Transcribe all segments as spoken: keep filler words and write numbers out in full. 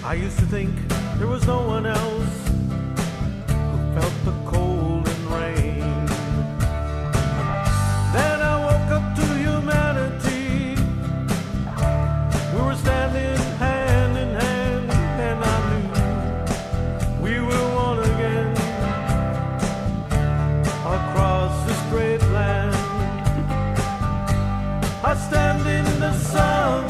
I used to think there was no one else who felt the cold and rain. Then I woke up to humanity. We were standing hand in hand, and I knew we were one again across this great land. I stand in the sun,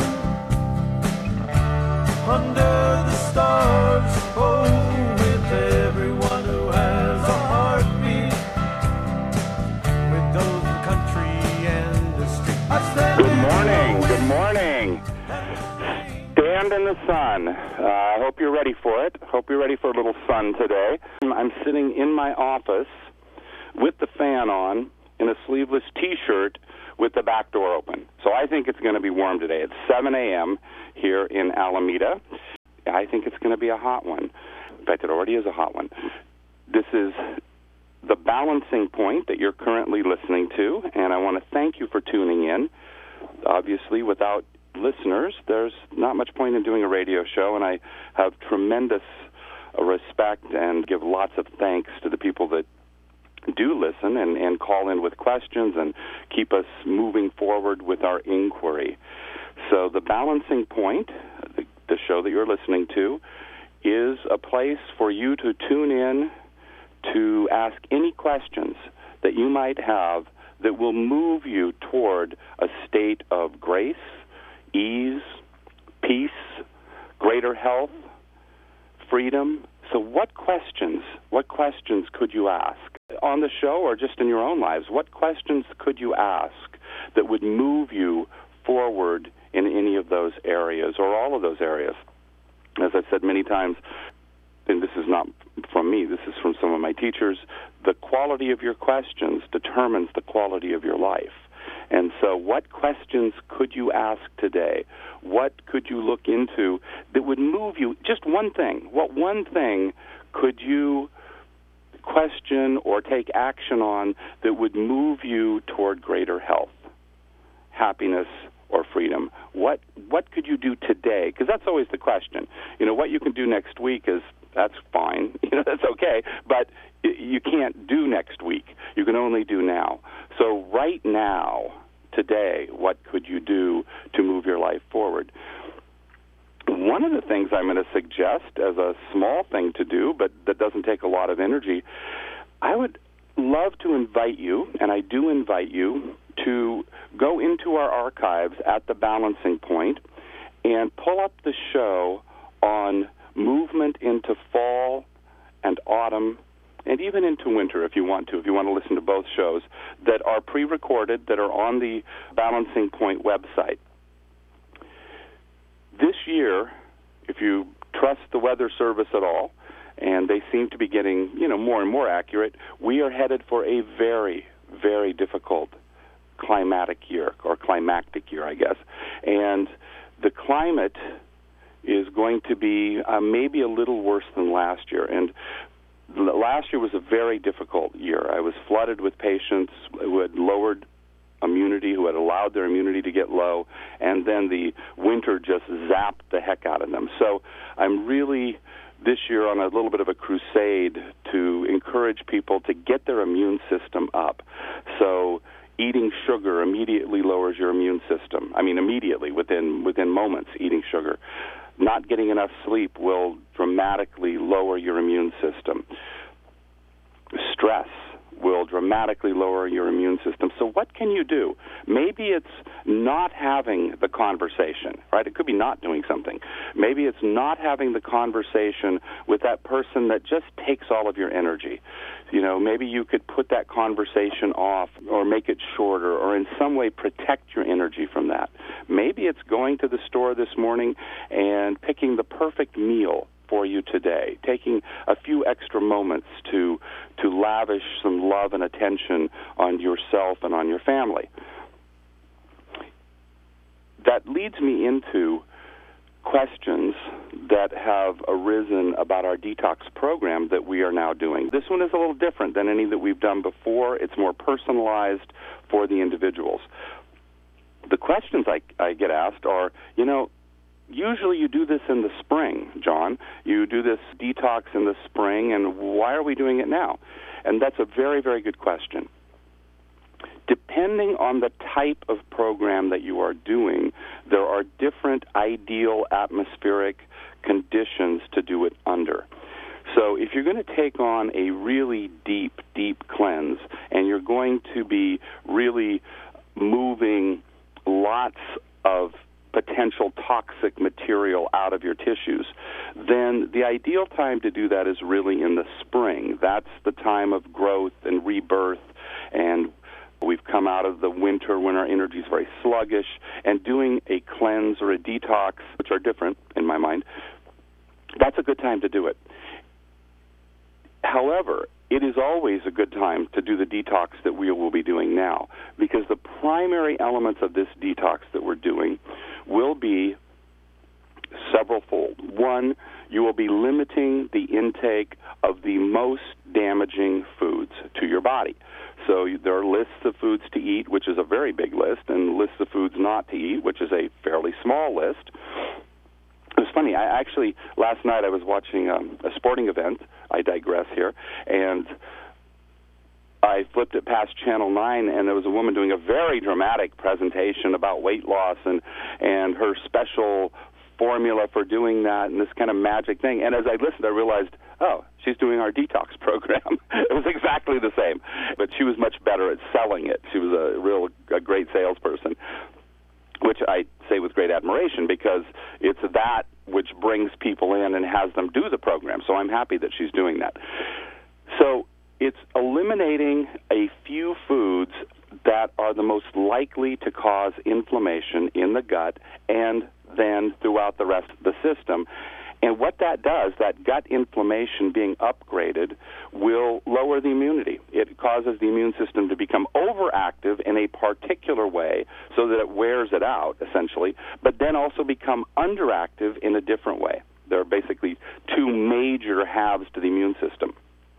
under the stars, oh, with everyone who has a heartbeat, with those in country and the street. I stand Good morning, good morning. Stand in the sun. Uh, I hope you're ready for it. Hope you're ready for a little sun today. I'm sitting in my office with the fan on in a sleeveless T-shirt with the back door open. So I think it's going to be warm today. It's seven a.m. here in Alameda. I think it's going to be a hot one. In fact, it already is a hot one. This is the Balancing Point that you're currently listening to, and I want to thank you for tuning in. Obviously, without listeners, there's not much point in doing a radio show, and I have tremendous uh, respect and give lots of thanks to the people that do listen and, and call in with questions and keep us moving forward with our inquiry. So the Balancing Point, the, the show that you're listening to, is a place for you to tune in to ask any questions that you might have that will move you toward a state of grace, ease, peace, greater health, freedom. So what questions, what questions could you ask on the show or just in your own lives? What questions could you ask that would move you forward in any of those areas or all of those areas? As I've said many times, and this is not from me, this is from some of my teachers, the quality of your questions determines the quality of your life. And so what questions could you ask today? What could you look into that would move you? Just one thing. What one thing could you question or take action on that would move you toward greater health, happiness, or freedom? What what could you do today? Because that's always the question. You know, what you can do next week is, that's fine. You know, that's okay. But you can't do next week. You can only do now. So right now, today, what could you do to move your life forward? One of the things I'm going to suggest as a small thing to do, but that doesn't take a lot of energy, I would love to invite you, and I do invite you, to go into our archives at the Balancing Point and pull up the show on movement into fall and autumn and even into winter if you want to, if you want to listen to both shows that are pre-recorded, that are on the Balancing Point website. This year, if you trust the Weather Service at all, and they seem to be getting, you know, more and more accurate, we are headed for a very, very difficult climatic year, or climactic year, I guess. And the climate is going to be uh, maybe a little worse than last year. And last year was a very difficult year. I was flooded with patients who had lowered immunity, who had allowed their immunity to get low, and then the winter just zapped the heck out of them. So I'm really, this year, on a little bit of a crusade to encourage people to get their immune system up. So eating sugar immediately lowers your immune system. I mean, immediately, within within moments, eating sugar. Not getting enough sleep will dramatically lower your immune system. Stress will dramatically lower your immune system. So what can you do? Maybe it's not having the conversation, right? It could be not doing something. Maybe it's not having the conversation with that person that just takes all of your energy. You know, maybe you could put that conversation off or make it shorter or in some way protect your energy from that. Maybe it's going to the store this morning and picking the perfect meal for you today, taking a few extra moments to to lavish some love and attention on yourself and on your family. That leads me into questions that have arisen about our detox program that we are now doing. This one is a little different than any that we've done before. It's more personalized for the individuals. The questions I, I get asked are, you know, usually you do this in the spring, John. You do this detox in the spring, and why are we doing it now? And that's a very, very good question. Depending on the type of program that you are doing, there are different ideal atmospheric conditions to do it under. So if you're going to take on a really deep, deep cleanse, and you're going to be really moving lots of potential toxic material out of your tissues, then the ideal time to do that is really in the spring. That's the time of growth and rebirth, and we've come out of the winter when our energy is very sluggish, and doing a cleanse or a detox, which are different in my mind, that's a good time to do it. However, it is always a good time to do the detox that we will be doing now, because the primary elements of this detox that we're doing will be several-fold. One, you will be limiting the intake of the most damaging foods to your body. So there are lists of foods to eat, which is a very big list, and lists of foods not to eat, which is a fairly small list. It was funny. I actually, last night I was watching um, a sporting event. I digress here. And I flipped it past Channel nine, and there was a woman doing a very dramatic presentation about weight loss and, and her special formula for doing that and this kind of magic thing. And as I listened, I realized, oh, she's doing our detox program. It was exactly the same, but she was much better at selling it. She was a real a great salesperson, which I say with great admiration, because it's that which brings people in and has them do the program. So I'm happy that she's doing that. So it's eliminating a few foods that are the most likely to cause inflammation in the gut and then throughout the rest of the system. And what that does, that gut inflammation being upgraded, will lower the immunity. It causes the immune system to become overactive in a particular way so that it wears it out, essentially, but then also become underactive in a different way. There are basically two major halves to the immune system.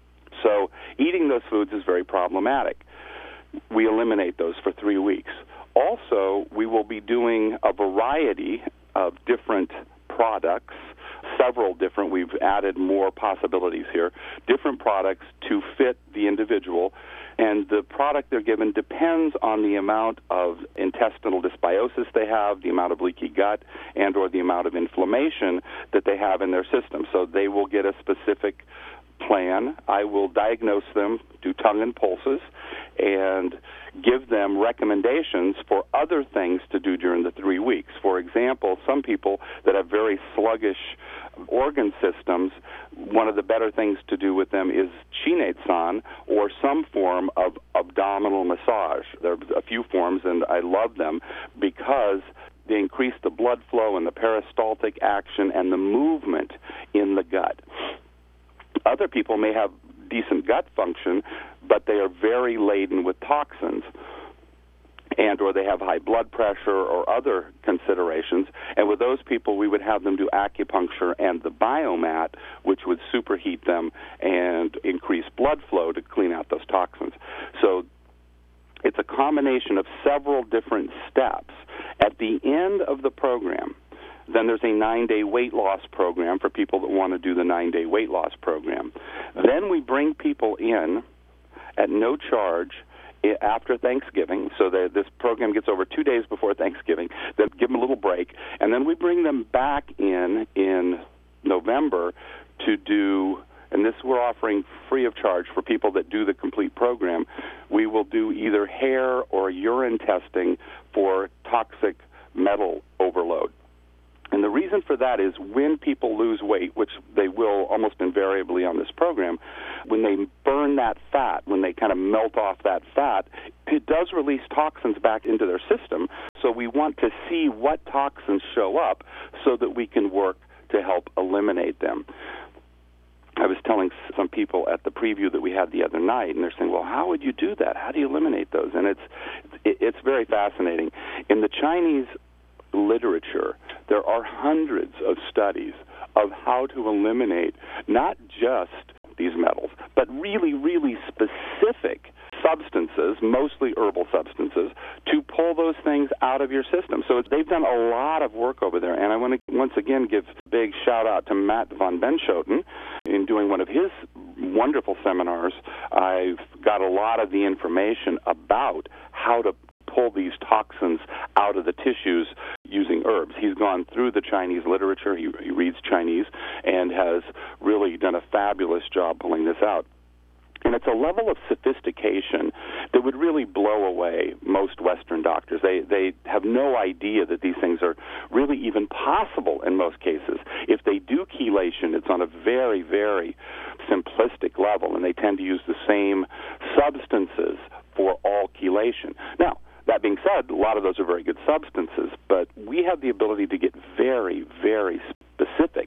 So eating those foods is very problematic. We eliminate those for three weeks. Also, we will be doing a variety of different products, several different, we've added more possibilities here, different products to fit the individual, and the product they're given depends on the amount of intestinal dysbiosis they have, the amount of leaky gut, and or the amount of inflammation that they have in their system. So they will get a specific plan. I will diagnose them, do tongue and pulses, and give them recommendations for other things to do during the three weeks. For example, some people that have very sluggish organ systems, one of the better things to do with them is Chinate-san or some form of abdominal massage. There are a few forms, and I love them because they increase the blood flow and the peristaltic action and the movement in the gut. Other people may have decent gut function, but they are very laden with toxins, and or they have high blood pressure or other considerations. And with those people, we would have them do acupuncture and the biomat, which would superheat them and increase blood flow to clean out those toxins. So it's a combination of several different steps. At the end of the program, then there's a nine-day weight loss program for people that want to do the nine-day weight loss program. Then we bring people in at no charge after Thanksgiving, so that this program gets over two days before Thanksgiving. Then give them a little break, and then we bring them back in in November to do, and this we're offering free of charge for people that do the complete program. We will do either hair or urine testing for toxic metal overload. And the reason for that is when people lose weight, which they will almost invariably on this program, when they burn that fat, when they kind of melt off that fat, it does release toxins back into their system. So we want to see what toxins show up so that we can work to help eliminate them. I was telling some people at the preview that we had the other night, and they're saying, well, how would you do that? How do you eliminate those? And it's it's very fascinating. In the Chinese literature, there are hundreds of studies of how to eliminate not just these metals, but really, really specific substances, mostly herbal substances, to pull those things out of your system. So they've done a lot of work over there. And I want to once again give a big shout out to Matt von Benschoten in doing one of his wonderful seminars. I've got a lot of the information about how to pull these toxins out of the tissues using herbs. He's gone through the Chinese literature, he, he reads Chinese, and has really done a fabulous job pulling this out. And it's a level of sophistication that would really blow away most Western doctors. They they have no idea that these things are really even possible in most cases. If they do chelation, it's on a very, very simplistic level, and they tend to use the same substances for all chelation. Now, that being said, a lot of those are very good substances, but we have the ability to get very, very specific.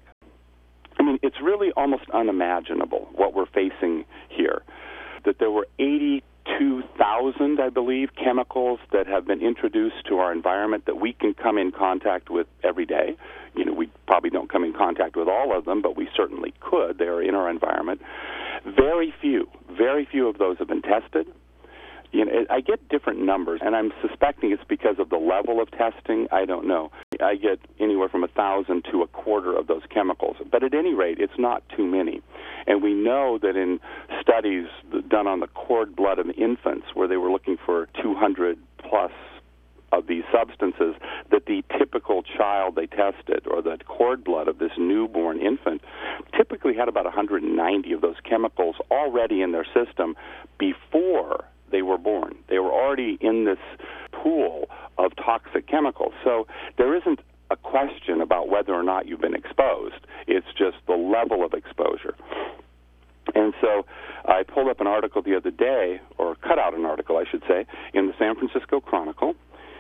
I mean, it's really almost unimaginable what we're facing here, that there were eighty-two thousand, I believe, chemicals that have been introduced to our environment that we can come in contact with every day. You know, we probably don't come in contact with all of them, but we certainly could. They are in our environment. Very few, very few of those have been tested. You know, I get different numbers, and I'm suspecting it's because of the level of testing. I don't know. I get anywhere from a thousand to a quarter of those chemicals. But at any rate, it's not too many. And we know that in studies done on the cord blood of infants, where they were looking for two hundred plus of these substances, that the typical child they tested, or the cord blood of this newborn infant, typically had about one hundred ninety of those chemicals already in their system before they were born. They were already in this pool of toxic chemicals. So there isn't a question about whether or not you've been exposed. It's just the level of exposure. And so I pulled up an article the other day, or cut out an article, I should say, in the San Francisco Chronicle,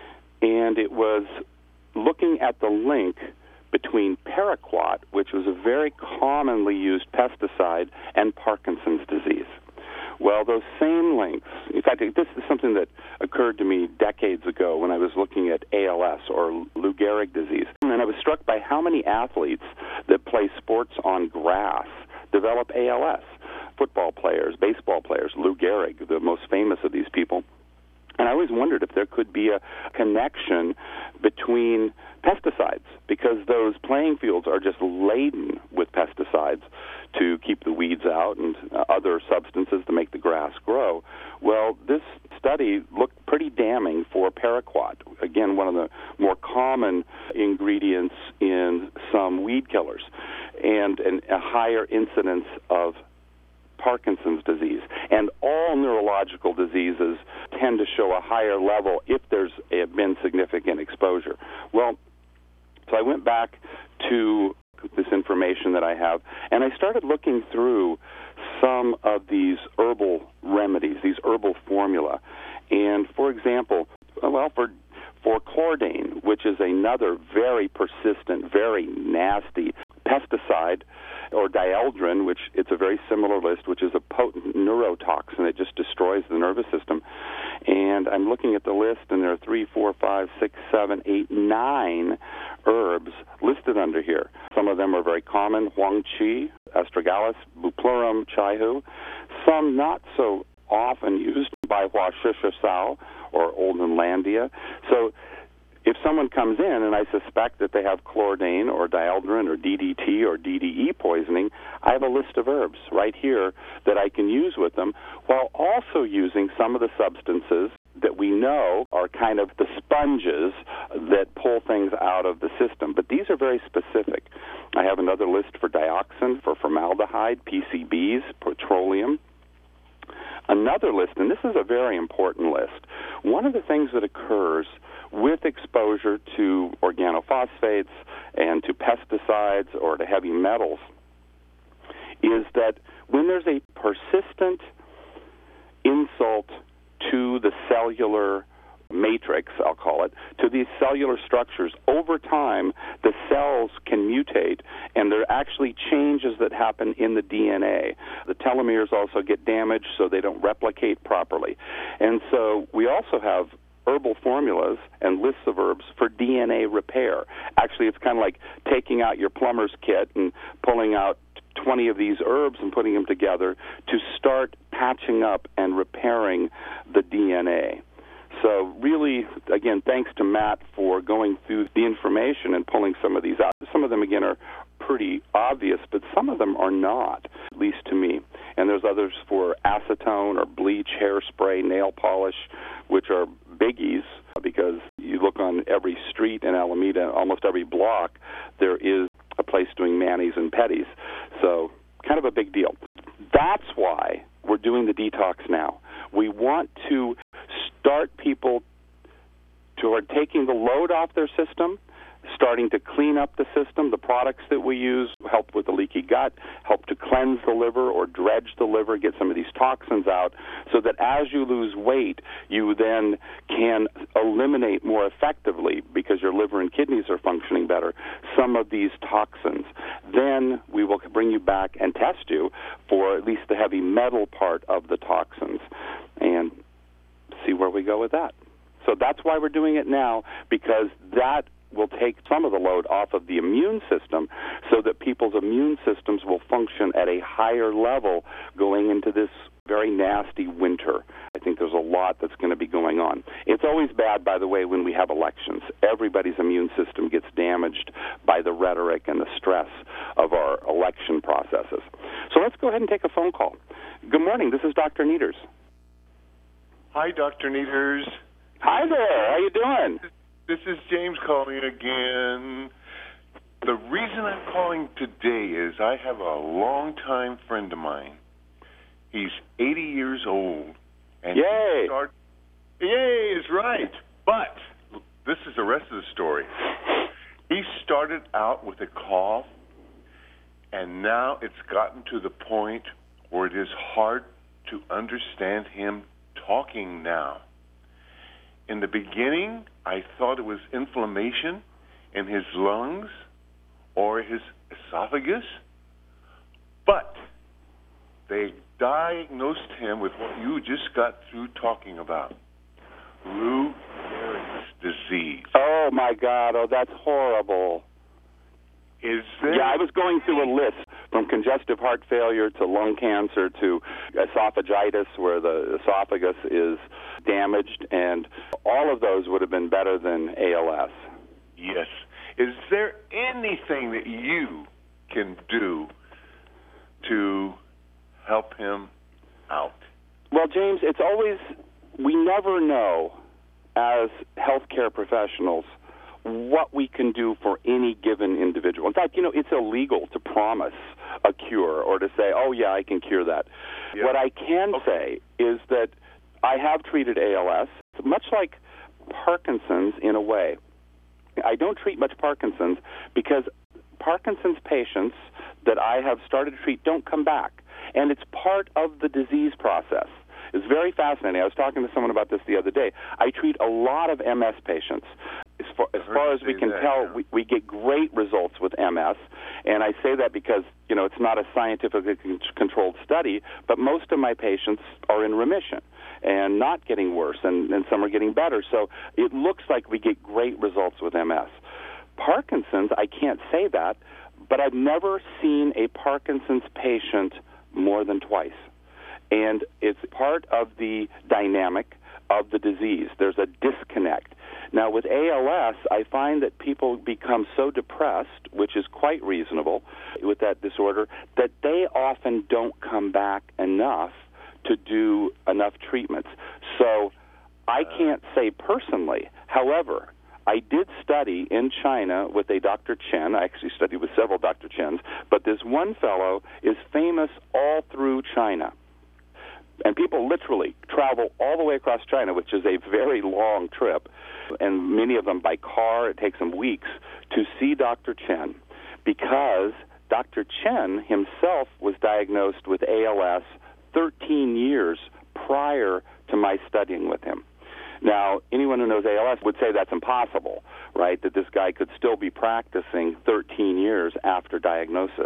and it was looking at the link between paraquat, which was a very commonly used pesticide, and Parkinson's disease. Well, those same links, in fact, this is something that occurred to me decades ago when I was looking at A L S, or Lou Gehrig disease, and I was struck by how many athletes that play sports on grass develop A L S. Football players, baseball players, Lou Gehrig, the most famous of these people. And I always wondered if there could be a connection between pesticides, because those playing fields are just laden with pesticides to keep the weeds out and uh, other substances to make the grass grow. Well, this study looked pretty damning for paraquat, again, one of the more common ingredients in some weed killers, and, and a higher incidence of Parkinson's disease. And all neurological diseases tend to show a higher level if there's a, been significant exposure. Well, so I went back to this information that I have, and I started looking through some of these herbal remedies, these herbal formula. And, for example, well, for for chlordane, which is another very persistent, very nasty pesticide, or dieldrin, which it's a very similar list, which is a potent neurotoxin. It just destroys the nervous system. And I'm looking at the list, and there are three, four, five, six, seven, eight, nine herbs listed under here. Some of them are very common: Huang Qi, Astragalus, Bupleurum, Chaihu. Some not so often used, Baihua Shishasao, or Oldenlandia. So if someone comes in and I suspect that they have chlordane or dieldrin or D D T or D D E poisoning, I have a list of herbs right here that I can use with them, while also using some of the substances that we know are kind of the sponges that pull things out of the system. But these are very specific. I have another list for dioxin, for formaldehyde, P C Bs, petroleum. Another list, and this is a very important list. One of the things that occurs with exposure to organophosphates and to pesticides or to heavy metals is that when there's a persistent insult to the cellular matrix, I'll call it, to these cellular structures, over time the cells can mutate, and there are actually changes that happen in the D N A. The telomeres also get damaged, so they don't replicate properly. And so we also have herbal formulas and lists of herbs for D N A repair. Actually, it's kind of like taking out your plumber's kit and pulling out twenty of these herbs and putting them together to start patching up and repairing the D N A. So really, again, thanks to Matt for going through the information and pulling some of these out. Some of them, again, are pretty obvious, but some of them are not, at least to me. And there's others for acetone or bleach, hairspray, nail polish, which are biggies because you look on every street in Alameda, almost every block, there is a place doing manis and pedis. So kind of a big deal. That's why we're doing the detox now. We want to start people who are taking the load off their system, starting to clean up the system. The products that we use help with the leaky gut, help to cleanse the liver or dredge the liver, get some of these toxins out, so that as you lose weight, you then can eliminate more effectively, because your liver and kidneys are functioning better, some of these toxins. Then we will bring you back and test you for at least the heavy metal part of the toxins and see where we go with that. So that's why we're doing it now, because that will take some of the load off of the immune system so that people's immune systems will function at a higher level going into this very nasty winter. I think there's a lot that's going to be going on. It's always bad, by the way, when we have elections. Everybody's immune system gets damaged by the rhetoric and the stress of our election processes. So let's go ahead and take a phone call. Good morning. This is Doctor Neters. Hi, Doctor Neters. Hi there. How you doing? This is James calling again. The reason I'm calling today is I have a longtime friend of mine. He's eighty years old. And Yay! He start, Yay is right. But this is the rest of the story. He started out with a cough, and now it's gotten to the point where it is hard to understand him talking now. In the beginning, I thought it was inflammation in his lungs or his esophagus, but they diagnosed him with what you just got through talking about, Lou Gehrig's disease. Oh, my God. Oh, that's horrible. Is there... Yeah, I was going through a list from congestive heart failure to lung cancer to esophagitis, where the esophagus is damaged, and all of those would have been better than A L S. Yes. Is there anything that you can do to help him out? Well, James, it's always, we never know as healthcare professionals what we can do for any given individual. In fact, you know, it's illegal to promise a cure or to say, oh, yeah, I can cure that. Yeah. What I can okay. say is that I have treated A L S, much like Parkinson's in a way. I don't treat much Parkinson's because Parkinson's patients that I have started to treat don't come back, and it's part of the disease process. It's very fascinating. I was talking to someone about this the other day. I treat a lot of M S patients. As far as, far as we can that, tell, yeah. we, we get great results with M S, and I say that because, you know, it's not a scientifically controlled study, but most of my patients are in remission and not getting worse, and, and some are getting better. So it looks like we get great results with M S. Parkinson's, I can't say that, but I've never seen a Parkinson's patient more than twice. And it's part of the dynamic of the disease. There's a disconnect. Now, with A L S, I find that people become so depressed, which is quite reasonable with that disorder, that they often don't come back enough to do enough treatments. So I can't say personally. However, I did study in China with a Doctor Chen. I actually studied with several Doctor Chens, but this one fellow is famous all through China. And people literally travel all the way across China, which is a very long trip, and many of them by car. It takes them weeks to see Doctor Chen, because Doctor Chen himself was diagnosed with A L S thirteen years prior to my studying with him. Now, anyone who knows A L S would say that's impossible, right, that this guy could still be practicing thirteen years after diagnosis.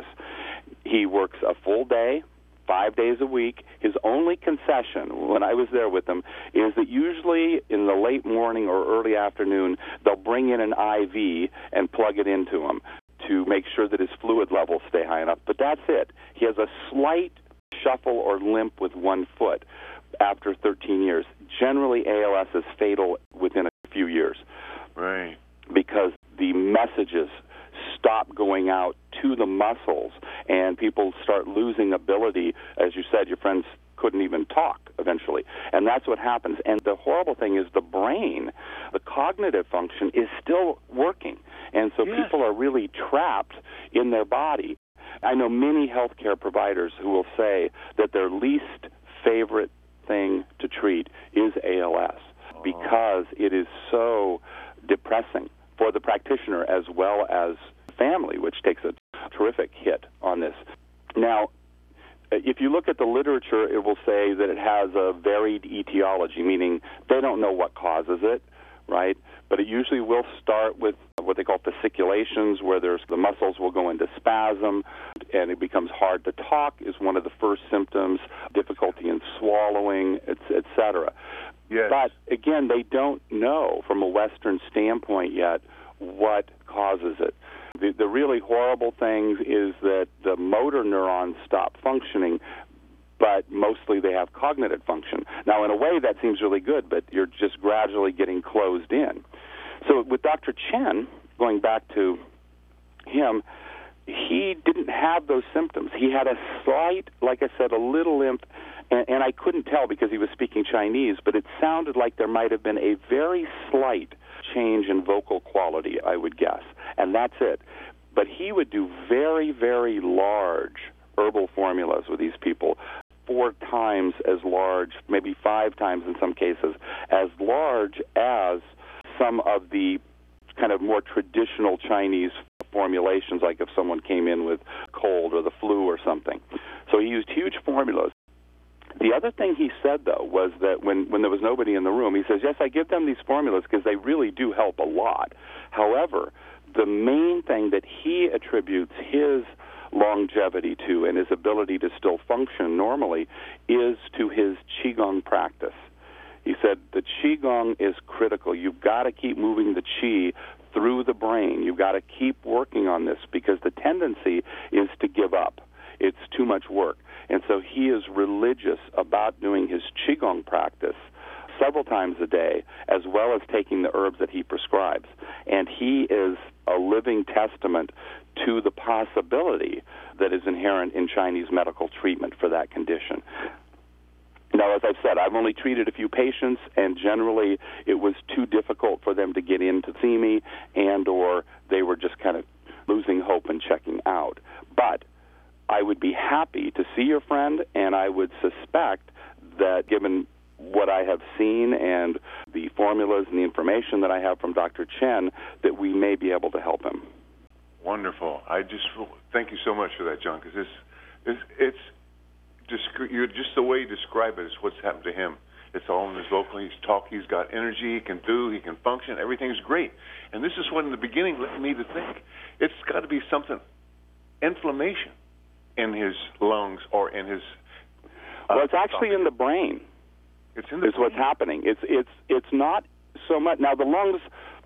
He works a full day, five days a week. His only concession, when I was there with him, is that usually in the late morning or early afternoon, they'll bring in an I V and plug it into him to make sure that his fluid levels stay high enough. But that's it. He has a slight shuffle or limp with one foot after thirteen years. Generally, A L S is fatal within a few years. Right. Because the messages stop going out to the muscles, and people start losing ability. As you said, your friends couldn't even talk eventually. And that's what happens. And the horrible thing is the brain, the cognitive function, is still working. And so yes. people are really trapped in their body. I know many healthcare providers who will say that their least favorite thing to treat is A L S oh. because it is so depressing for the practitioner as well as family, which takes a terrific hit on this. Now, if you look at the literature, it will say that it has a varied etiology, meaning they don't know what causes it, right? But it usually will start with what they call fasciculations, where there's the muscles will go into spasm, and it becomes hard to talk is one of the first symptoms, difficulty in swallowing, et cetera. Yes. But, again, they don't know from a Western standpoint yet what causes it. The, the really horrible thing is that the motor neurons stop functioning, but mostly they have cognitive function. Now, in a way, that seems really good, but you're just gradually getting closed in. So with Doctor Chen, going back to him, he didn't have those symptoms. He had a slight, like I said, a little limp, and, and I couldn't tell because he was speaking Chinese, but it sounded like there might have been a very slight change in vocal quality, I would guess, and that's it. But he would do very, very large herbal formulas with these people, four times as large, maybe five times in some cases, as large as some of the kind of more traditional Chinese formulations, like if someone came in with cold or the flu or something. So he used huge formulas. The other thing he said, though, was that when, when there was nobody in the room, he says, yes, I give them these formulas because they really do help a lot. However, the main thing that he attributes his longevity to and his ability to still function normally is to his Qigong practice. He said the Qigong is critical. You've got to keep moving the Qi through the brain. You've got to keep working on this because the tendency is to give up. It's too much work. And so he is religious about doing his Qigong practice several times a day, as well as taking the herbs that he prescribes. And he is a living testament to the possibility that is inherent in Chinese medical treatment for that condition. Now, as I've said, I've only treated a few patients, and generally it was too difficult for them to get in to see me, and or they were just kind of losing hope and checking out. But I would be happy to see your friend, and I would suspect that given what I have seen and the formulas and the information that I have from Doctor Chen, that we may be able to help him. Wonderful. I just thank you so much for that, John, because it's, it's, it's just, you're, just the way you describe it is what's happened to him. It's all in his vocal. He's talk. He's got energy. He can do. He can function. Everything's great. And this is what, in the beginning, led me to think it's got to be something, inflammation in his lungs or in his. Uh, well, it's actually in the brain. It's in the is brain. what's happening. It's it's it's not so much now. The lungs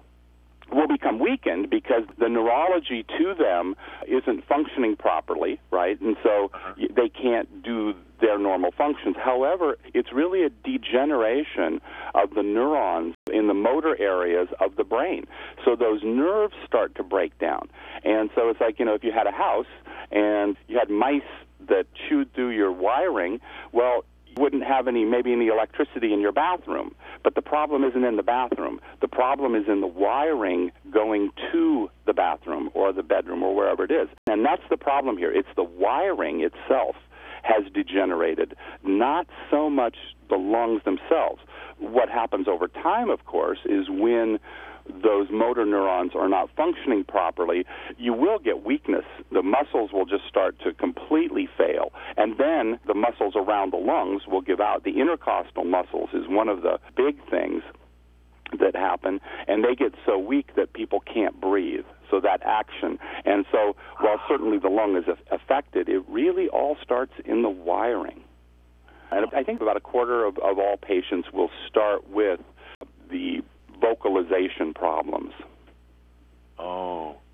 will become weakened because the neurology to them isn't functioning properly, right? And so uh-huh. they can't do their normal functions. However, it's really a degeneration of the neurons in the motor areas of the brain. So those nerves start to break down. And so it's like, you know, if you had a house and you had mice that chewed through your wiring, well, you wouldn't have any, maybe any electricity in your bathroom. But the problem isn't in the bathroom. The problem is in the wiring going to the bathroom or the bedroom or wherever it is. And that's the problem here. It's the wiring itself has degenerated, not so much the lungs themselves. What happens over time, of course, is when those motor neurons are not functioning properly, you will get weakness. The muscles will just start to completely fail. And then the muscles around the lungs will give out. The intercostal muscles is one of the big things that happen, and they get so weak that people can't breathe. So that action. And so while certainly the lung is affected, it really all starts in the wiring. And I think about a quarter of, of all patients will start with the vocalization problems. Oh,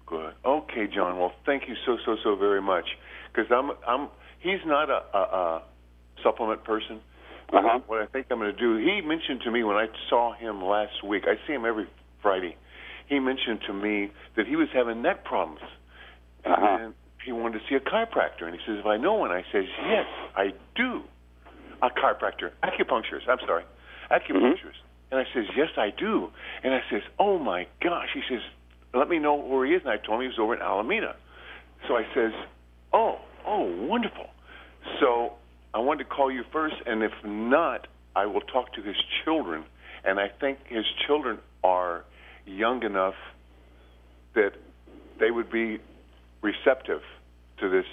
good. Okay, John. Well, thank you so so so very much. Because I'm I'm he's not a, a, a supplement person. Uh-huh. What I think I'm going to do. He mentioned to me when I saw him last week. I see him every Friday. He mentioned to me that he was having neck problems, uh-huh. and he wanted to see a chiropractor. And he says, "If I know one," I says, "Yes, I do." A chiropractor, acupuncturist. I'm sorry, acupuncturist. Mm-hmm. And I says, "Yes, I do." And I says, "Oh my gosh!" He says, "Let me know where he is." And I told him he was over in Alameda. So I says, "Oh, oh, wonderful." So I wanted to call you first, and if not, I will talk to his children. And I think his children are young enough that they would be receptive to this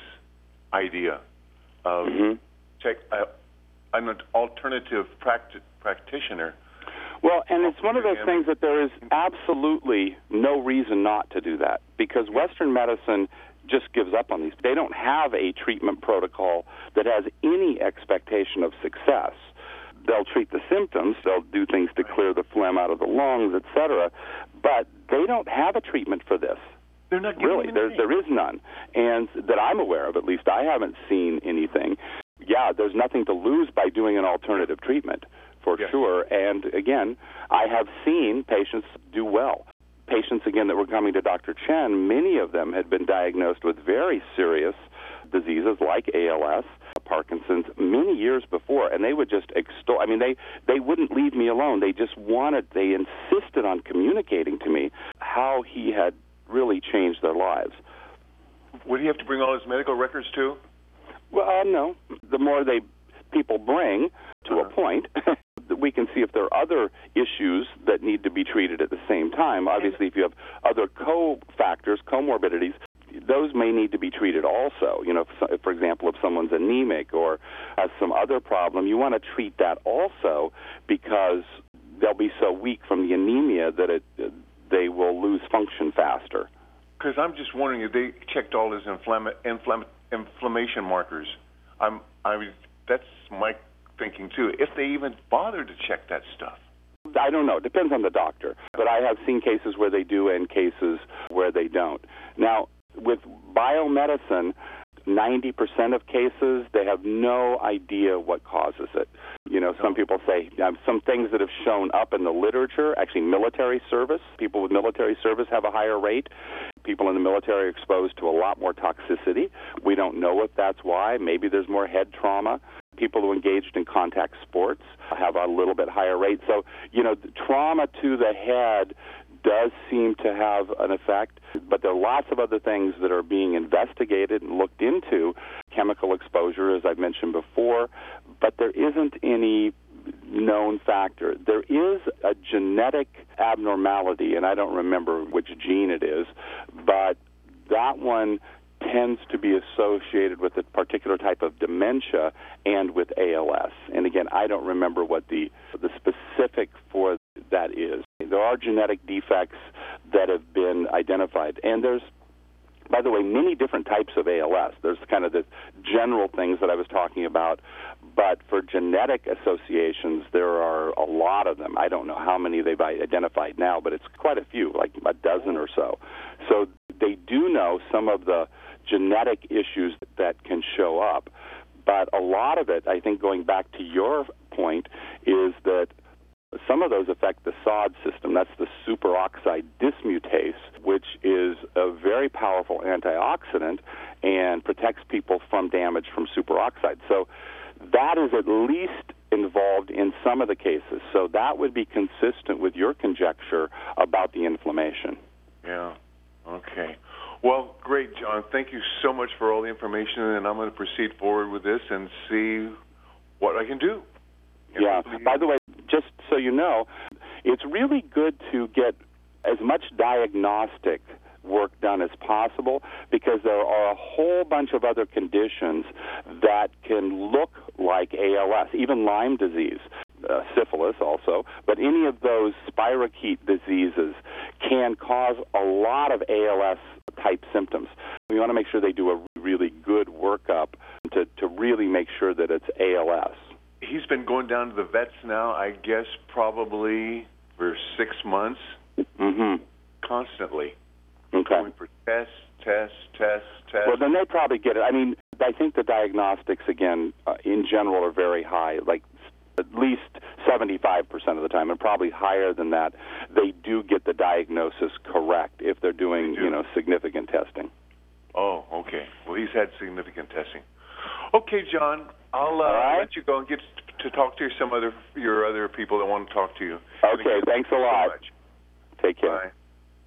idea of mm-hmm. check uh, an alternative practi- practitioner. Well, and it's one of those things that there is absolutely no reason not to do that, because Western medicine just gives up on these. They don't have a treatment protocol that has any expectation of success. They'll treat the symptoms, they'll do things to clear the phlegm out of the lungs, et cetera, but they don't have a treatment for this. They're not giving Really, there, there is none, and that I'm aware of. At least I haven't seen anything. Yeah, there's nothing to lose by doing an alternative treatment, for yes. sure. And again, I have seen patients do well. Patients, again, that were coming to Doctor Chen, many of them had been diagnosed with very serious diseases like A L S, Parkinson's, many years before, and they would just extol. I mean, they, they wouldn't leave me alone. They just wanted, they insisted on communicating to me how he had really changed their lives. Would he have to bring all his medical records too? Well, uh, no. The more they people bring to uh-huh. a point, we can see if there are other issues that need to be treated at the same time. Obviously, if you have other co-factors, comorbidities, those may need to be treated also. You know, if, for example, if someone's anemic or has some other problem, you want to treat that also, because they'll be so weak from the anemia that it, they will lose function faster. Because I'm just wondering if they checked all his inflama- inflama- inflammation markers. I'm, I was, that's my thinking too. If they even bother to check that stuff. I don't know. It depends on the doctor. But I have seen cases where they do and cases where they don't. Now, with biomedicine, ninety percent of cases, they have no idea what causes it. You know, some people say um, some things that have shown up in the literature, actually military service, people with military service have a higher rate. People in the military are exposed to a lot more toxicity. We don't know if that's why. Maybe there's more head trauma. People who engaged in contact sports have a little bit higher rate. So, you know, trauma to the head does seem to have an effect, but there are lots of other things that are being investigated and looked into, chemical exposure, as I've mentioned before, but there isn't any known factor. There is a genetic abnormality, and I don't remember which gene it is, but that one tends to be associated with a particular type of dementia and with A L S. And again, I don't remember what the the specific for that is. There are genetic defects that have been identified, and there's, by the way, many different types of A L S. There's kind of the general things that I was talking about, but for genetic associations, there are a lot of them. I don't know how many they've identified now, but it's quite a few, like a dozen or so. So they do know some of the genetic issues that can show up, but a lot of it, I think, going back to your point, is that some of those affect the S O D system. That's the superoxide dismutase, which is a very powerful antioxidant and protects people from damage from superoxide. So that is at least involved in some of the cases. So that would be consistent with your conjecture about the inflammation. Yeah. Okay. Well, great, John. Thank you so much for all the information, and I'm going to proceed forward with this and see what I can do. Yeah. By the way, just so you know, it's really good to get as much diagnostic work done as possible, because there are a whole bunch of other conditions that can look like A L S, even Lyme disease, uh, syphilis also, but any of those spirochete diseases can cause a lot of A L S-type symptoms. We want to make sure they do a really good workup to, to really make sure that it's A L S. He's been going down to the vets now, I guess, probably for six months, mm-hmm. constantly. Okay. Going for Test, test, test, test. Well, then they probably get it. I mean, I think the diagnostics, again, uh, in general, are very high, like at least seventy-five percent of the time, and probably higher than that. They do get the diagnosis correct if they're doing, They do. you know, significant testing. Oh, okay. Well, he's had significant testing. Okay, John, I'll uh, right. let you go and get to talk to some other your other people that want to talk to you. Okay, thanks a lot. So much. Take care. Bye.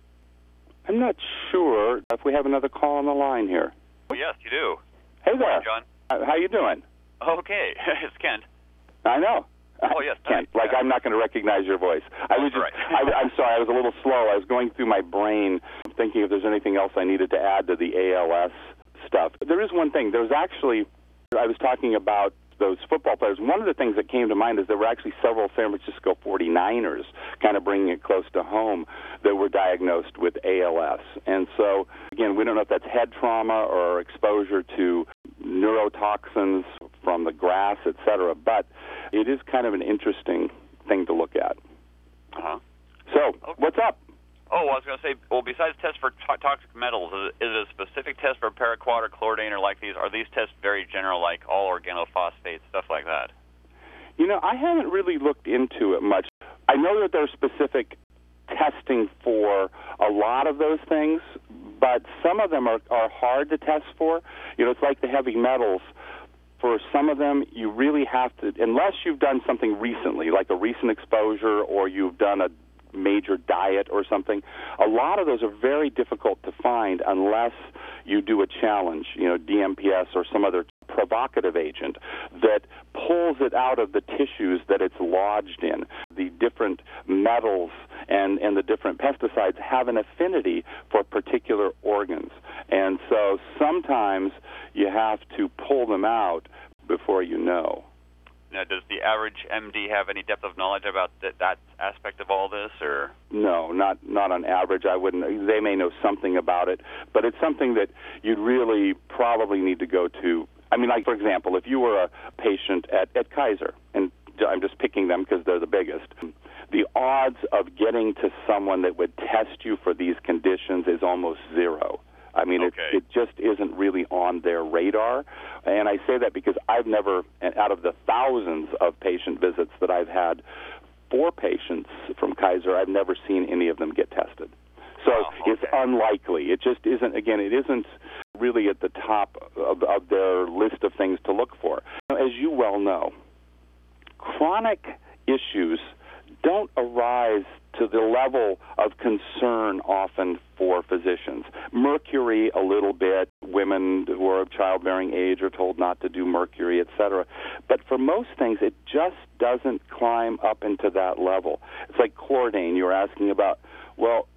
I'm not sure if we have another call on the line here. Oh, yes, you do. Hey there. John. Uh, How you doing? Okay, it's Kent. I know. Oh, yes, Kent. hi. Like Yeah. I'm not going to recognize your voice. I was just, right. I, I'm sorry, I was a little slow. I was going through my brain thinking if there's anything else I needed to add to the A L S stuff. There is one thing. There's actually, I was talking about those football players. One of the things that came to mind is there were actually several San Francisco forty-niners, kind of bringing it close to home, that were diagnosed with A L S. And so, again, we don't know if that's head trauma or exposure to neurotoxins from the grass, et cetera, but it is kind of an interesting thing to look at. Uh-huh. So, Okay. what's up? Oh, I was going to say, well, besides tests for to- toxic metals, is it, is it a specific test for paraquat or chlordane or like these? Are these tests very general, like all organophosphates, stuff like that? You know, I haven't really looked into it much. I know that there's specific testing for a lot of those things, but some of them are, are hard to test for. You know, it's like the heavy metals. For some of them, you really have to, unless you've done something recently, like a recent exposure or you've done a major diet or something, a lot of those are very difficult to find unless you do a challenge, you know, D M P S or some other provocative agent that pulls it out of the tissues that it's lodged in. The different metals and, and the different pesticides have an affinity for particular organs. And so sometimes you have to pull them out before you know. Now, does the average M D have any depth of knowledge about th- that aspect of all this, or? No, not not on average. I wouldn't. They may know something about it, but it's something that you'd really probably need to go to. I mean, like, for example, if you were a patient at, at Kaiser, and I'm just picking them because they're the biggest, the odds of getting to someone that would test you for these conditions is almost zero. I mean, Okay. it, it just isn't really on their radar. And I say that because I've never, and out of the thousands of patient visits that I've had for patients from Kaiser, I've never seen any of them get tested. So Oh, okay. it's unlikely. It just isn't, again, it isn't really at the top of, of their list of things to look for. As you well know, chronic issues don't arise to the level of concern often for physicians. Mercury, a little bit. Women who are of childbearing age are told not to do mercury, et cetera. But for most things, it just doesn't climb up into that level. It's like chlordane you were asking about. Well,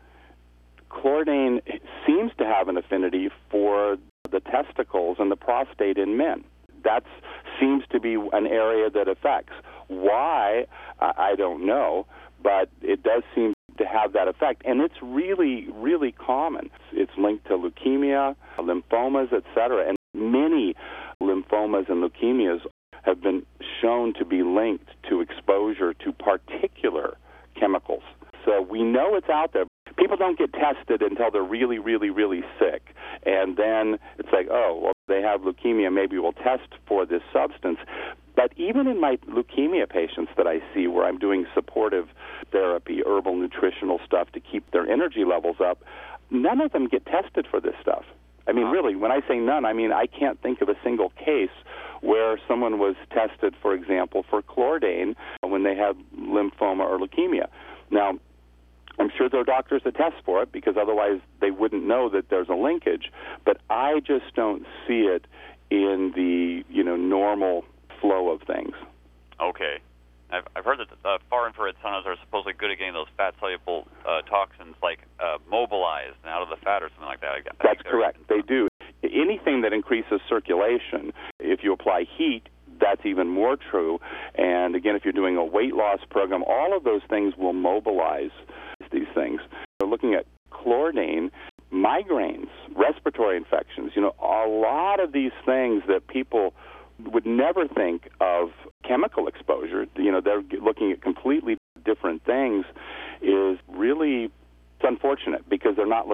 chlordane seems to have an affinity for the testicles and the prostate in men. That seems to be an area that affects. Why, I don't know, but it does seem to have that effect. And it's really, really common. It's linked to leukemia, lymphomas, et cetera. And many lymphomas and leukemias have been shown to be linked to exposure to particular chemicals. So we know it's out there. People don't get tested until they're really, really, really sick. And then it's like, oh, well, they have leukemia, maybe we'll test for this substance. But even in my leukemia patients that I see where I'm doing supportive therapy, herbal nutritional stuff to keep their energy levels up, none of them get tested for this stuff. I mean, really, when I say none, I mean I can't think of a single case where someone was tested, for example, for chlordane when they had lymphoma or leukemia. Now, I'm sure there are doctors that test for it because otherwise they wouldn't know that there's a linkage. But I just don't see it in the, you know, normal flow of things. Okay. I've, I've heard that uh, far infrared saunas are supposedly good at getting those fat-soluble uh, toxins, like uh, mobilized and out of the fat or something like that. I, I That's correct. They do. Anything that increases circulation, if you apply heat, that's even more true. And again, if you're doing a weight loss program, all of those things will mobilize these things. So looking at chlordane, migraines, respiratory infections, you know, a lot of these things that people would never think of chemical exposure, you know, they're looking at completely different things, is really it's unfortunate because they're not looking in the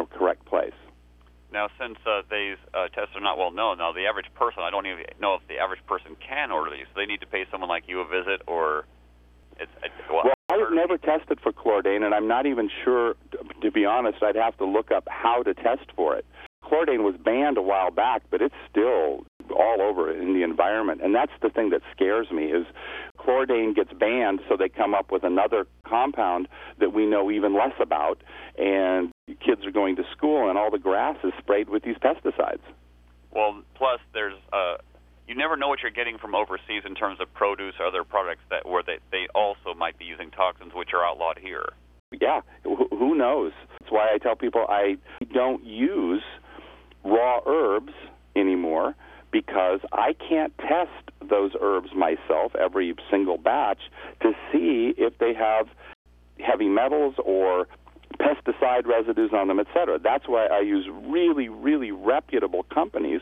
the correct place. Now, since uh, these uh, tests are not well known, now the average person, I don't even know if the average person can order these. So they need to pay someone like you a visit, or it's uh, well, well, I have never tested for Chlordane, and I'm not even sure. To be honest, I'd have to look up how to test for it. Chlordane was banned a while back, but it's still all over in the environment, and that's the thing that scares me is Chlordane gets banned, so they come up with another compound that we know even less about, and kids are going to school, and all the grass is sprayed with these pesticides. Well, plus there's uh, you never know what you're getting from overseas in terms of produce or other products that where they, they also might be using toxins which are outlawed here. Yeah, who knows? That's why I tell people I don't use raw herbs anymore, because I can't test those herbs myself every single batch to see if they have heavy metals or pesticide residues on them, et cetera. That's why I use really, really reputable companies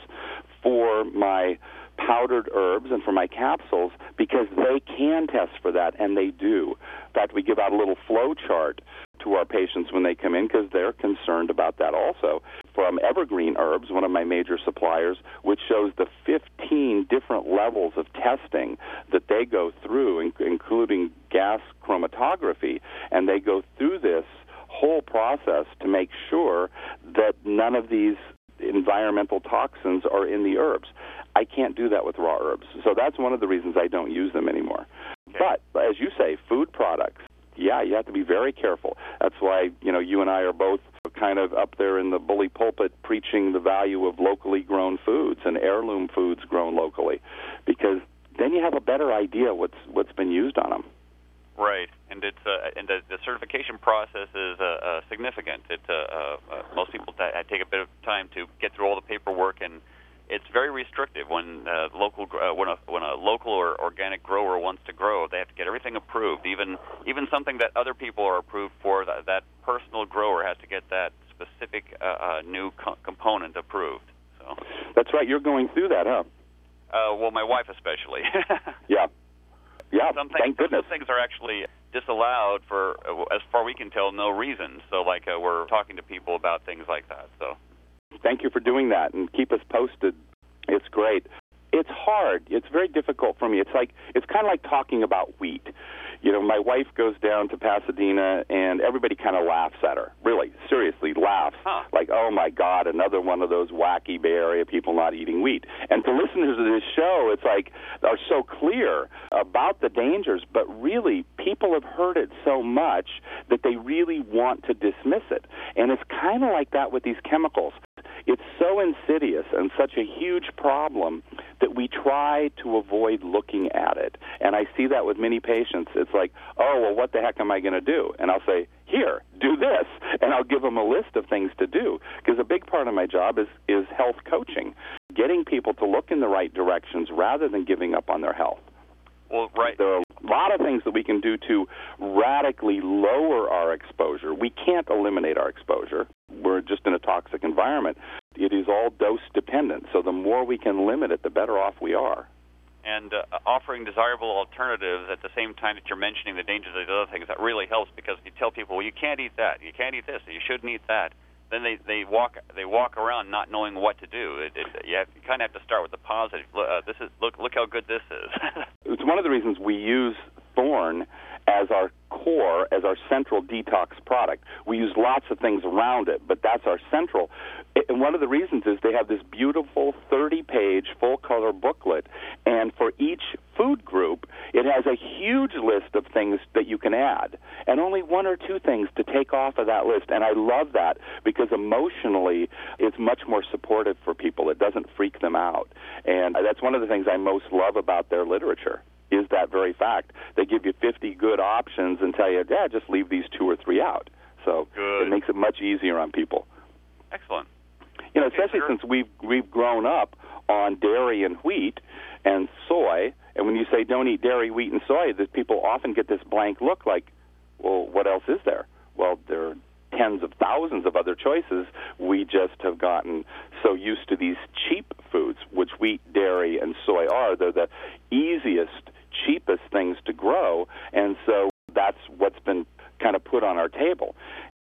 for my powdered herbs and for my capsules, because they can test for that, and they do. In fact, we give out a little flow chart to our patients when they come in because they're concerned about that also. From Evergreen Herbs, one of my major suppliers, which shows the fifteen different levels of testing that they go through, including gas chromatography, and they go through this whole process to make sure that none of these environmental toxins are in the herbs. I can't do that with raw herbs. So that's one of the reasons I don't use them anymore. Okay. But, as you say, food products, yeah, you have to be very careful. That's why, you know, you and I are both kind of up there in the bully pulpit preaching the value of locally grown foods and heirloom foods grown locally, because then you have a better idea what's what's been used on them. Right, and it's uh, and the, the certification process is uh, uh, significant. It uh, uh, most people t- take a bit of time to get through all the paperwork, and it's very restrictive when uh, local uh, when a when a local or organic grower wants to grow. They have to get everything approved, even even something that other people are approved for. That, that personal grower has to get that specific uh, uh, new co- component approved. So that's right. You're going through that, huh? Uh, well, my wife especially. Yeah. Yeah, some things, thank goodness. Some things are actually disallowed for, as far we can tell, no reason. So, like, uh, we're talking to people about things like that. So, thank you for doing that, and keep us posted. It's great. It's hard. It's very difficult for me. It's like it's kind of like talking about wheat. You know, my wife goes down to Pasadena, and everybody kind of laughs at her. Really, seriously, laughs. Huh. Like, oh, my God, another one of those wacky Bay Area people not eating wheat. And to listeners of this show, it's like are so clear about the dangers, but really, people have heard it so much that they really want to dismiss it. And it's kind of like that with these chemicals. It's so insidious and such a huge problem that we try to avoid looking at it. And I see that with many patients. It's like, oh, well, what the heck am I going to do? And I'll say, here, do this. And I'll give them a list of things to do. Because a big part of my job is, is health coaching, getting people to look in the right directions rather than giving up on their health. Well, right. There are a lot of things that we can do to radically lower our exposure. We can't eliminate our exposure. We're just in a toxic environment. It is all dose dependent. So the more we can limit it, the better off we are. And uh, offering desirable alternatives at the same time that you're mentioning the dangers of the other things, that really helps, because if you tell people, well, you can't eat that, you can't eat this, you shouldn't eat that, then they, they walk they walk around not knowing what to do. It, it, you, have, you kind of have to start with the positive. Uh, this is look look how good this is. It's one of the reasons we use Thorne as our core, as our central detox product. We use lots of things around it, but that's our central. And one of the reasons is they have this beautiful thirty-page full-color booklet, and for each food group, it has a huge list of things that you can add, and only one or two things to take off of that list. And I love that because emotionally, it's much more supportive for people. It doesn't freak them out. And that's one of the things I most love about their literature, is that very fact. They give you fifty good options and tell you, yeah, just leave these two or three out. So good. It makes it much easier on people. Excellent. You know, Okay, especially sure. since we've we've grown up on dairy and wheat and soy, and when you say don't eat dairy, wheat, and soy, the people often get this blank look like, well, what else is there? Well, there are tens of thousands of other choices. We just have gotten so used to these cheap foods, which wheat, dairy, and soy are. They're the easiest, cheapest things to grow, and so that's what's been kind of put on our table.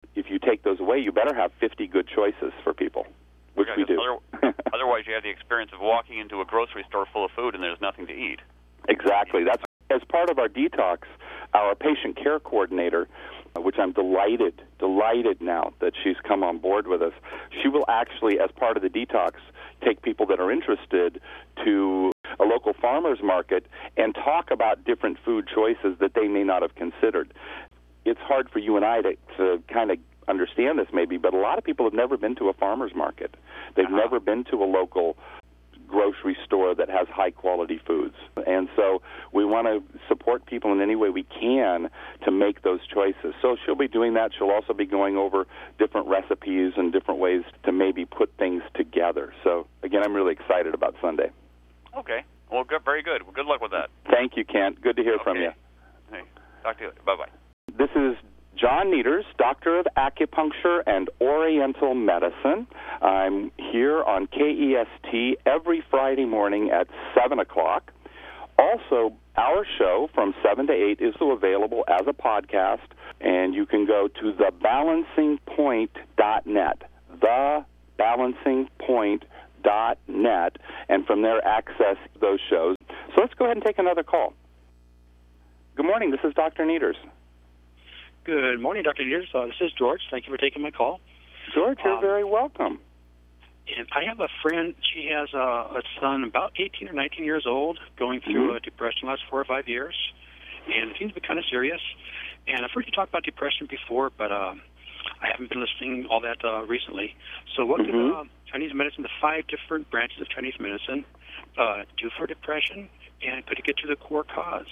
if you take those away, you better have fifty good choices for people, which yeah, we do. Other, otherwise, you have the experience of walking into a grocery store full of food and there's nothing to eat. Exactly. That's as part of our detox, our patient care coordinator, which I'm delighted, delighted now that she's come on board with us. She will actually, as part of the detox, take people that are interested to a local farmer's market and talk about different food choices that they may not have considered. It's hard for you and I to, to kind of understand this maybe, but a lot of people have never been to a farmer's market. They've uh-huh. never been to a local grocery store that has high-quality foods. And so we want to support people in any way we can to make those choices. So she'll be doing that. She'll also be going over different recipes and different ways to maybe put things together. So, again, I'm really excited about Sunday. Okay. Well, good, very good. Well, good luck with that. Thank you, Kent. Good to hear okay. from you. Hey, talk to you later. Bye-bye. This is John Neters, Doctor of Acupuncture and Oriental Medicine. I'm here on K E S T every Friday morning at seven o'clock. Also, our show from seven to eight is available as a podcast, and you can go to the balancing point dot net, the balancing point dot net, and from there access those shows. So let's go ahead and take another call. Good morning. This is Doctor Neters. Good morning, Doctor Neters. Uh, this is George. Thank you for taking my call. George, you're um, very welcome. And I have a friend. She has a, a son about eighteen or nineteen years old going through mm-hmm. a depression the last four or five years. And it seems to be kind of serious. And I've heard you talk about depression before, but uh, I haven't been listening all that uh, recently. So what mm-hmm. can uh, Chinese medicine, the five different branches of Chinese medicine, uh, do for depression? And could it get to the core cause?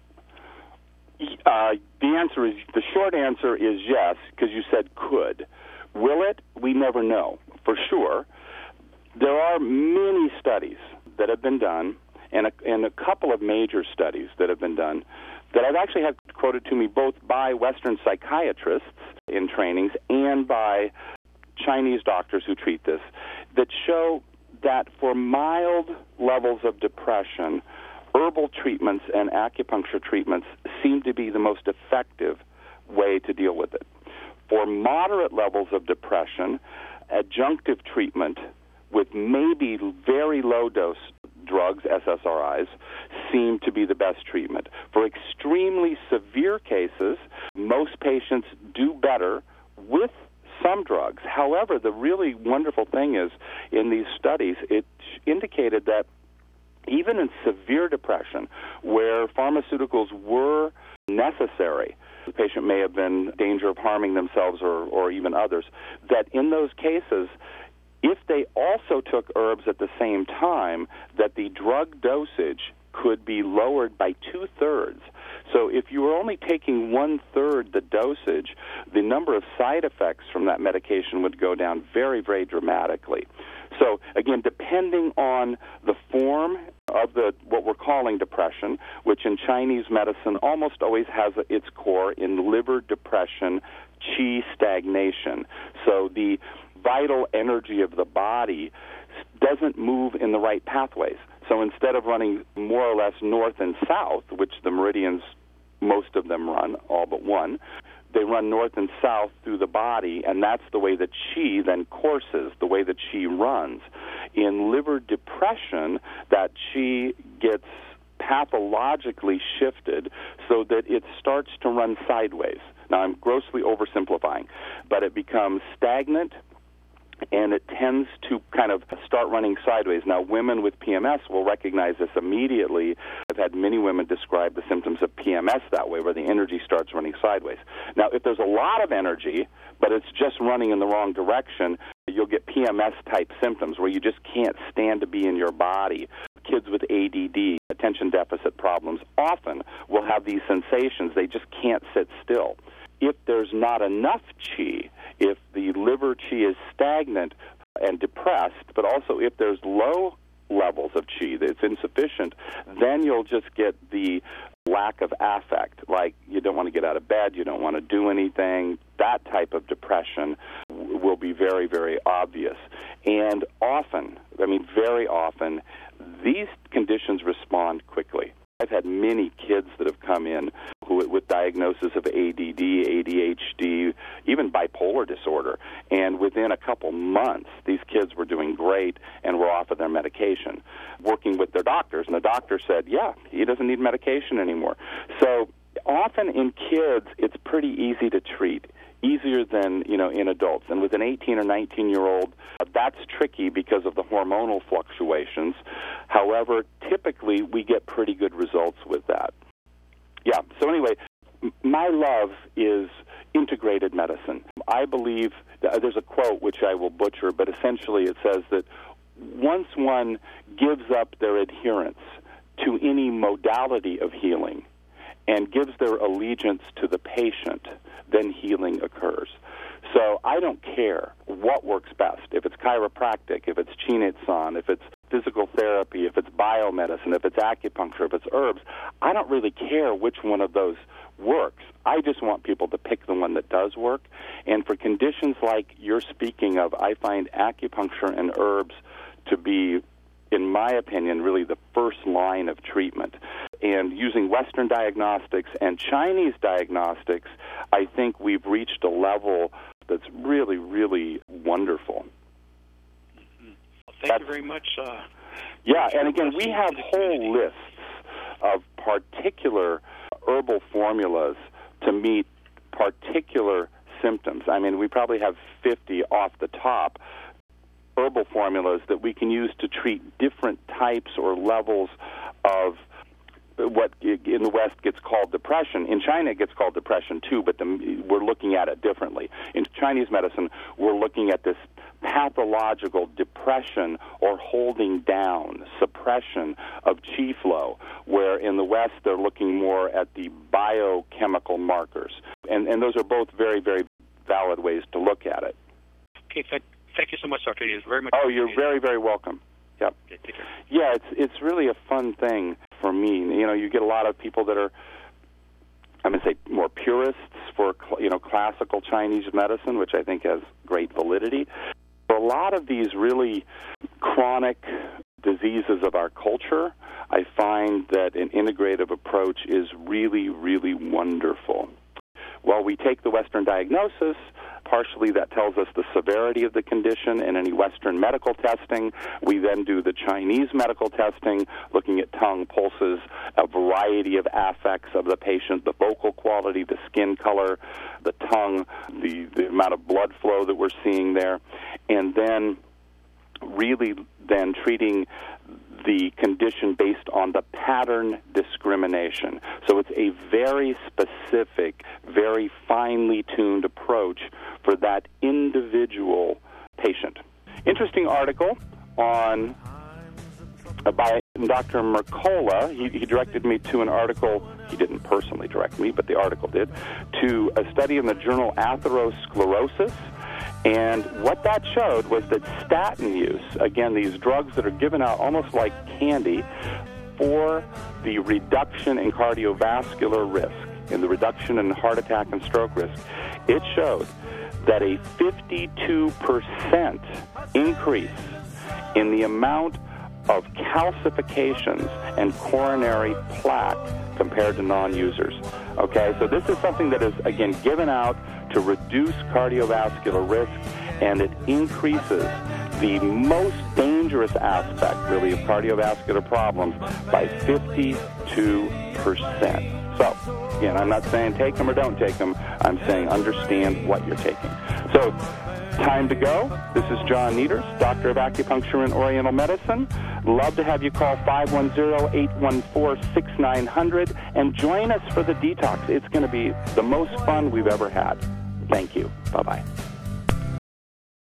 Uh, the answer is, the short answer is yes, because you said could. Will it? We never know, for sure. There are many studies that have been done, and a, and a couple of major studies that have been done, that I've actually had quoted to me both by Western psychiatrists in trainings and by Chinese doctors who treat this, that show that for mild levels of depression, herbal treatments and acupuncture treatments seem to be the most effective way to deal with it. For moderate levels of depression, adjunctive treatment with maybe very low-dose drugs, S S R Is, seem to be the best treatment. For extremely severe cases, most patients do better with some drugs. However, the really wonderful thing is, in these studies, it indicated that even in severe depression, where pharmaceuticals were necessary, the patient may have been in danger of harming themselves or, or even others, that in those cases, if they also took herbs at the same time, that the drug dosage could be lowered by two-thirds. So if you were only taking one-third the dosage, the number of side effects from that medication would go down very, very dramatically. So, again, depending on the form of the what we're calling depression, which in Chinese medicine almost always has its core in liver depression, qi stagnation. So the vital energy of the body doesn't move in the right pathways. So instead of running more or less north and south, which the meridians, most of them run, all but one, they run north and south through the body, and that's the way that qi then courses, the way that qi runs. In liver depression, that qi gets pathologically shifted so that it starts to run sideways. Now, I'm grossly oversimplifying, but it becomes stagnant, and it tends to kind of start running sideways. Now, women with P M S will recognize this immediately. I've had many women describe the symptoms of P M S that way, where the energy starts running sideways. Now, if there's a lot of energy, but it's just running in the wrong direction, you'll get P M S-type symptoms where you just can't stand to be in your body. Kids with A D D, attention deficit problems, often will have these sensations. They just can't sit still. If there's not enough qi, if the liver qi is stagnant and depressed, but also if there's low levels of qi, that it's insufficient, then you'll just get the lack of affect, like you don't want to get out of bed, you don't want to do anything. That type of depression w- will be very, very obvious. And often, I mean very often, these conditions respond quickly. I've had many kids that have come in who, with diagnosis of A D D, A D H D, even bipolar bipolar disorder. And within a couple months, these kids were doing great and were off of their medication, working with their doctors. And the doctor said, yeah, he doesn't need medication anymore. So often in kids, it's pretty easy to treat, easier than, you know, in adults. And with an eighteen or nineteen-year-old, that's tricky because of the hormonal fluctuations. However, typically we get pretty good results with that. Yeah, so anyway, my love is integrated medicine. I believe, there's a quote which I will butcher, but essentially it says that once one gives up their adherence to any modality of healing and gives their allegiance to the patient, then healing occurs. So I don't care what works best, if it's chiropractic, if it's Chinitsan, if it's physical therapy, if it's biomedicine, if it's acupuncture, if it's herbs. I don't really care which one of those works. I just want people to pick the one that does work. And for conditions like you're speaking of, I find acupuncture and herbs to be, in my opinion, really the first line of treatment. And using Western diagnostics and Chinese diagnostics, I think we've reached a level that's really, really wonderful. Mm-hmm. Well, thank that's, you very much. Uh, yeah, and again, we have whole lists of particular herbal formulas to meet particular symptoms. I mean, we probably have fifty off the top herbal formulas that we can use to treat different types or levels of what in the West gets called depression. In China, it gets called depression too, but the, we're looking at it differently. In Chinese medicine, we're looking at this pathological depression or holding down, suppression of qi flow, where in the West, they're looking more at the biochemical markers. And, and those are both very, very valid ways to look at it. Okay, thank, thank you so much, Doctor It's very much. Oh, you're very, very welcome. Yep. Okay, take care. Yeah, it's it's really a fun thing for me. You know, you get a lot of people that are, I'm going to say, more purists for, you know, classical Chinese medicine, which I think has great validity. For a lot of these really chronic diseases of our culture, I find that an integrative approach is really, really wonderful. While we take the Western diagnosis, partially that tells us the severity of the condition and any Western medical testing. We then do the Chinese medical testing, looking at tongue, pulses, a variety of affects of the patient, the vocal quality, the skin color, the tongue, the, the amount of blood flow that we're seeing there, and then really then treating the condition based on the pattern discrimination. So it's a very specific, very finely tuned approach for that individual patient. Interesting article on uh, by Doctor Mercola. He, he directed me to an article, he didn't personally direct me, but the article did, to a study in the journal Atherosclerosis. And what that showed was that statin use, again, these drugs that are given out almost like candy for the reduction in cardiovascular risk, and the reduction in heart attack and stroke risk, it showed that a fifty-two percent increase in the amount of calcifications and coronary plaque compared to non-users. Okay, so this is something that is, again, given out to reduce cardiovascular risk, and it increases the most dangerous aspect, really, of cardiovascular problems by fifty-two percent. So, again, I'm not saying take them or don't take them. I'm saying understand what you're taking. So, time to go. This is John Nieders, Doctor of Acupuncture and Oriental Medicine. Love to have you call five one zero, eight one four, six nine zero zero and join us for the detox. It's going to be the most fun we've ever had. Thank you. Bye-bye.